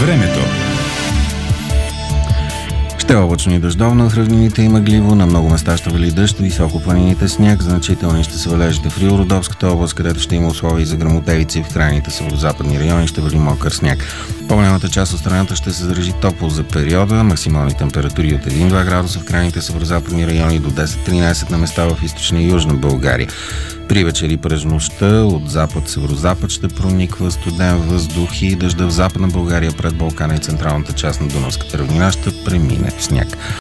Времето. Ще облачно и дъждовно, в равнините и мъгливо, на много места ще вали дъжд, високо планините сняг, значителни ще са валежите в Рио-Родопската област, където ще има условия за гръмотевици, в крайните северозападни райони ще вали мокър сняг. По-голямата част от страната ще се държи топло за периода, максимални температури от 1-2 градуса в крайните северозападни райони до 10-13 на места в източна и южна България. При вечер и през нощта от запад-северозапад ще прониква студен въздух и дъжда в Западна България, пред Балкана и централната част на Дунавската равнина ще премине в сняг.